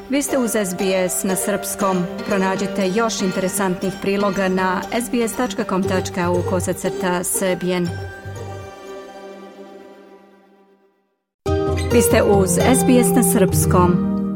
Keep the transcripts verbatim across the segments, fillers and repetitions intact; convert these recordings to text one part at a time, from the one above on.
Vi ste uz S B S na srpskom. Pronađite još interesantnih priloga na sbs.com.au kosacrta srbijen. Vi ste uz S B S na srpskom.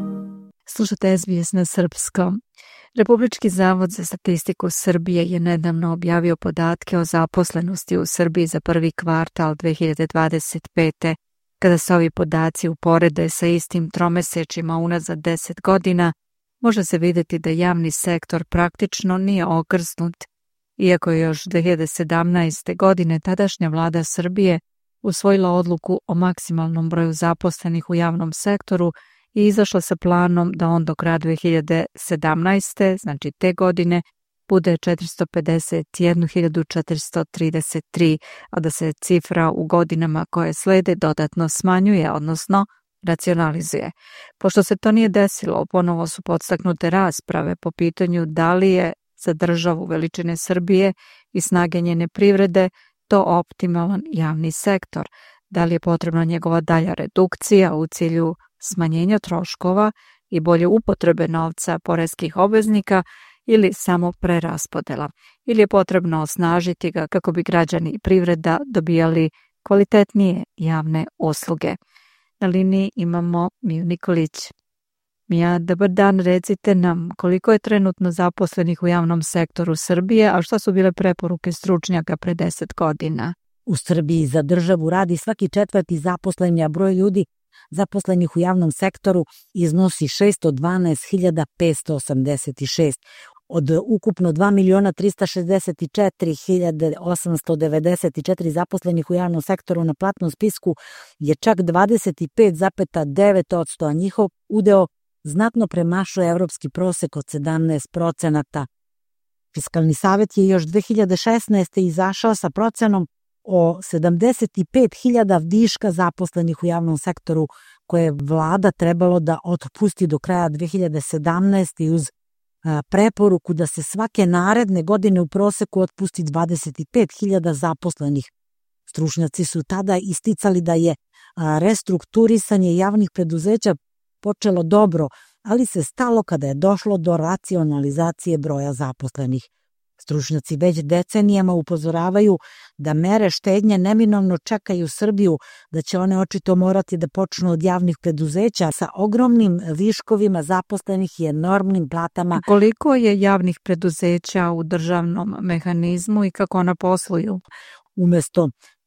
Slušate S B S na srpskom. Republički zavod za statistiku Srbije je nedavno objavio podatke o zaposlenosti u Srbiji za prvi kvartal dve hiljade dvadeset pete. Kada se ovi podaci uporede sa istim tromesečima unazad deset godina, može se vidjeti da javni sektor praktično nije okrznut, iako je još dve hiljade sedamnaeste. godine tadašnja vlada Srbije usvojila odluku o maksimalnom broju zaposlenih u javnom sektoru i izašla sa planom da on do kraja dve hiljade sedamnaeste. znači te godine, bude četiristo pedeset jednu hiljadu četiristo trideset tri, a da se cifra u godinama koje slede dodatno smanjuje, odnosno racionalizuje. Pošto se to nije desilo, ponovo su podstaknute rasprave po pitanju da li je za državu veličine Srbije i snage njene privrede to optimalan javni sektor, da li je potrebna njegova dalja redukcija u cilju smanjenja troškova i bolje upotrebe novca poreskih obveznika ili samo preraspodela, ili je potrebno osnažiti ga kako bi građani i privreda dobijali kvalitetnije javne usluge. Na liniji imamo Miju Nikolić. Mija, dobar dan, recite nam koliko je trenutno zaposlenih u javnom sektoru Srbije, a šta su bile preporuke stručnjaka pre deset godina? U Srbiji za državu radi svaki četvrti zaposleni, a broj ljudi zaposlenih u javnom sektoru iznosi šesto dvanaest hiljada petsto osamdeset šest. Od ukupno dva miliona trista šezdeset četiri hiljade osamsto devedeset četiri zaposlenih u javnom sektoru na platnom spisku je čak dvadeset pet zarez devet posto, a njihov udeo znatno premašuje evropski prosek od sedamnaest procenata. Fiskalni savet je još dve hiljade šesnaeste. izašao sa procenom o sedamdeset pet hiljada viška zaposlenih u javnom sektoru koje je vlada trebalo da otpusti do kraja dve hiljade sedamnaeste. i uz a, preporuku da se svake naredne godine u proseku otpusti dvadeset pet hiljada zaposlenih. Stručnjaci su tada isticali da je a, restrukturisanje javnih preduzeća počelo dobro, ali se stalo kada je došlo do racionalizacije broja zaposlenih. Stručnjaci već decenijama upozoravaju da mere štednje neminovno čekaju Srbiju, da će one očito morati da počnu od javnih preduzeća sa ogromnim viškovima zaposlenih i enormnim platama. Koliko je javnih preduzeća u državnom mehanizmu i kako ona posluju? Umesto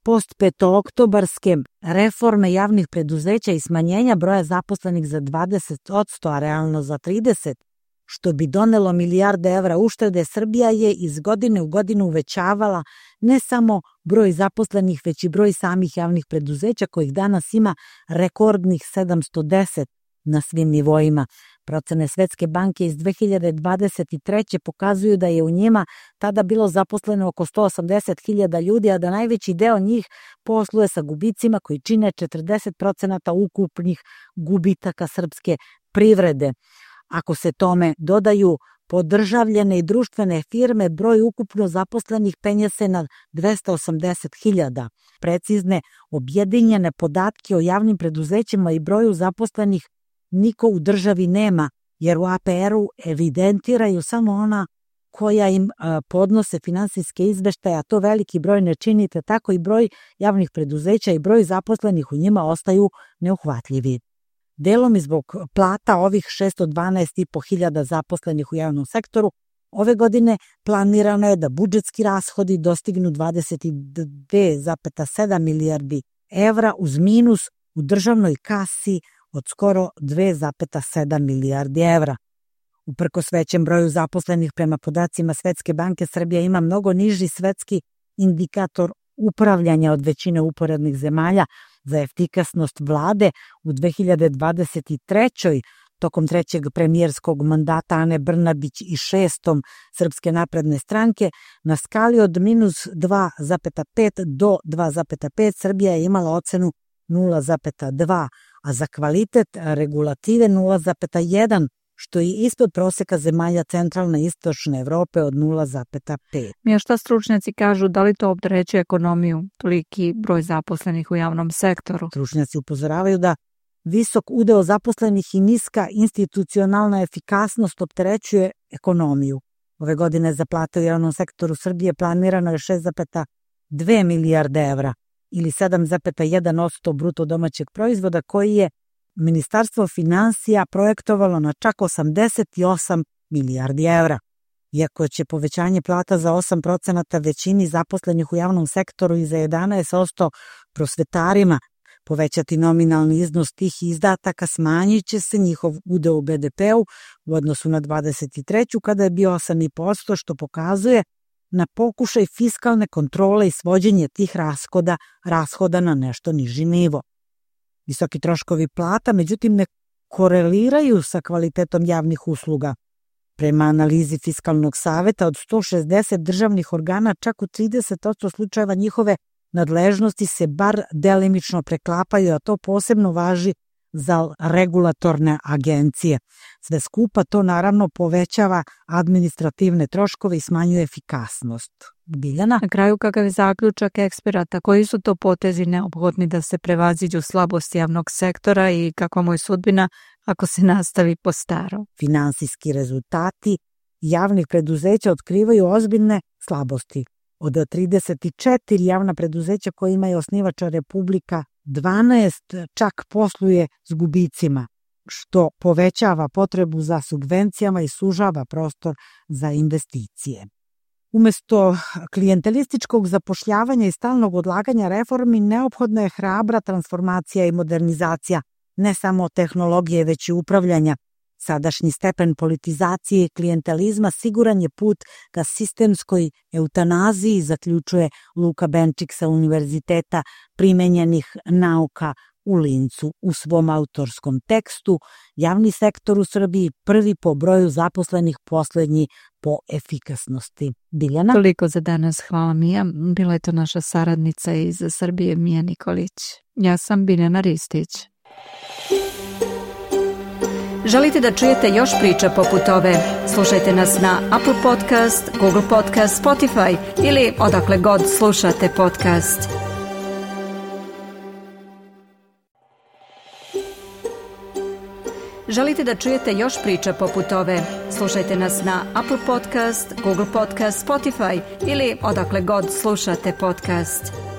postpetooktobarske reforme javnih preduzeća i smanjenja broja zaposlenih za dvadeset posto, a realno za trideset posto, što bi donelo milijarde evra uštede, Srbija je iz godine u godinu uvećavala ne samo broj zaposlenih, već i broj samih javnih preduzeća, kojih danas ima rekordnih sedamsto deset na svim nivoima. Procene Svetske banke iz dve hiljade dvadeset treće. pokazuju da je u njima tada bilo zaposleno oko sto osamdeset hiljada ljudi, a da najveći deo njih posluje sa gubicima koji čine četrdeset procenata ukupnih gubitaka srpske privrede. Ako se tome dodaju podržavljene i društvene firme, broj ukupno zaposlenih penje se na dvesta osamdeset hiljada. Precizne objedinjene podatke o javnim preduzećima i broju zaposlenih niko u državi nema, jer u A P R-u evidentiraju samo ona koja im a, podnose finansijske izveštaje, a to veliki broj ne čini, te tako i broj javnih preduzeća i broj zaposlenih u njima ostaju neuhvatljivi. Delom i zbog plata ovih šesto dvanaest i po hiljada zaposlenih u javnom sektoru, ove godine planirano je da budžetski rashodi dostignu dvadeset dve zarez sedam milijardi evra uz minus u državnoj kasi od skoro dve zarez sedam milijardi evra. Uprkos većem broju zaposlenih prema podacima Svetske banke, Srbija ima mnogo niži svetski indikator upravljanja od većine uporednih zemalja. Za efikasnost vlade u dve hiljade dvadeset trećoj. tokom trećeg premijerskog mandata Ane Brnabić i šestom Srpske napredne stranke na skali od minus dva zarez pet do dva zarez pet Srbija je imala ocenu nula zarez dva, a za kvalitet regulative nula zarez jedan, što je ispod proseka zemalja centralne i istočne Evrope od nula zarez pet. Mija, šta stručnjaci kažu, da li to opterećuje ekonomiju, toliki broj zaposlenih u javnom sektoru? Stručnjaci upozoravaju da Visok udeo zaposlenih i niska institucionalna efikasnost opterećuje ekonomiju. Ove godine za plate u javnom sektoru Srbije planirano je šest zarez dve milijarde evra ili sedam zarez jedan posto bruto domaćeg proizvoda koji je Ministarstvo finansija projektovalo na čak osamdeset osam milijardi evra. Iako će povećanje plata za osam procenata većini zaposlenih u javnom sektoru i za jedanaest posto prosvetarima povećati nominalni iznos tih izdataka, smanjit će se njihov udeo u be de peu u odnosu na dvadeset treću kada je bio osam zarez pet posto, što pokazuje na pokušaj fiskalne kontrole i svođenje tih rashoda, rashoda na nešto niži nivo. Visoki troškovi plata, međutim, ne koreliraju sa kvalitetom javnih usluga. Prema analizi Fiskalnog saveta, od sto šezdeset državnih organa, čak u trideset posto slučajeva njihove nadležnosti se bar delimično preklapaju, a to posebno važi za regulatorne agencije. Sve skupa to naravno povećava administrativne troškove i smanjuje efikasnost. Biljana? Na kraju, kakav je zaključak eksperata? Koji su to potezi neophodni da se prevaziđu slabosti javnog sektora i kakva mu je sudbina ako se nastavi po staro? Finansijski rezultati javnih preduzeća otkrivaju ozbiljne slabosti. Od trideset četiri javna preduzeća kojima je osnivača Republika, dvanaest čak posluje s gubicima, što povećava potrebu za subvencijama i sužava prostor za investicije. Umesto klijentelističkog zapošljavanja i stalnog odlaganja reformi, neophodna je hrabra transformacija i modernizacija ne samo tehnologije, već i upravljanja. Sadašnji stepen politizacije i klijentelizma siguran je put ka sistemskoj eutanaziji, zaključuje Luka Benčik sa Univerziteta primenjenih nauka u Lincu. U svom autorskom tekstu javni sektor u Srbiji prvi po broju zaposlenih, poslednji po efikasnosti. Biljana? Toliko za danas, hvala Mija. Bila je to naša saradnica iz Srbije, Mija Nikolić. Ja sam Biljana Ristić. Želite da čujete još priča poput ove? Slušajte nas na Apple Podcast, Google Podcast, Spotify ili odakle god slušate podcast. Želite da čujete još priča poput ove? Slušajte nas na Apple Podcast, Google Podcast, Spotify ili odakle god slušate podcast.